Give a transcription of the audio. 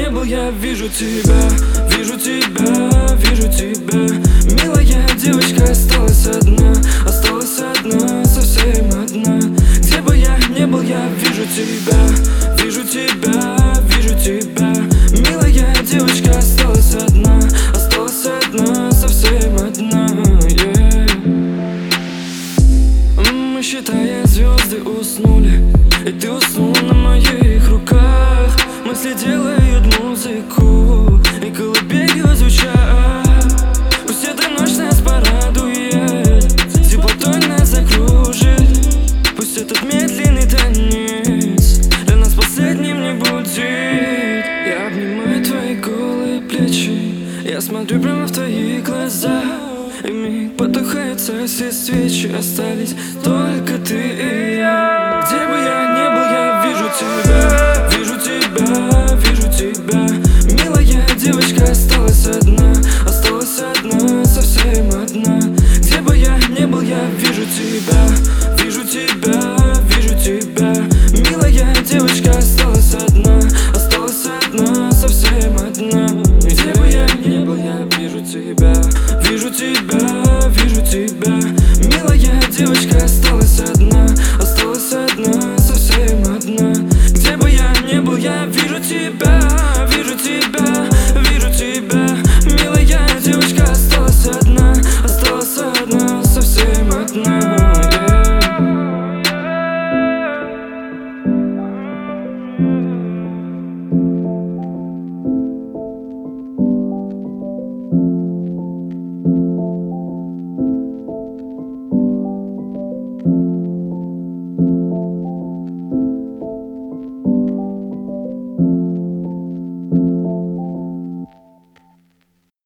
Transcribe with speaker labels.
Speaker 1: не был, я вижу тебя, вижу тебя, вижу тебя. Милая девочка осталась одна, совсем одна. Где бы я не был, я вижу тебя, вижу тебя, вижу тебя. Милая девочка осталась одна, совсем одна, yeah. Мы, считая звезды, уснули, и ты уснул на моих руках. Мысли делают музыку, и колыбельки звучат. Пусть эта ночь нас порадует, теплотой нас закружит. Пусть этот медленный танец для нас последним не будет. Я обнимаю твои голые плечи, я смотрю прямо в твои глаза, и миг потухается, все свечи, остались только ты и я. Где бы я не был, я вижу тебя, вижу тебя, вижу тебя. Милая девочка осталась одна, совсем одна. Где бы я не был, я вижу тебя, вижу тебя, вижу тебя. Милая девочка осталась одна, совсем одна. Где бы я не был, я вижу тебя, вижу тебя, вижу тебя. Милая девочка осталась одна.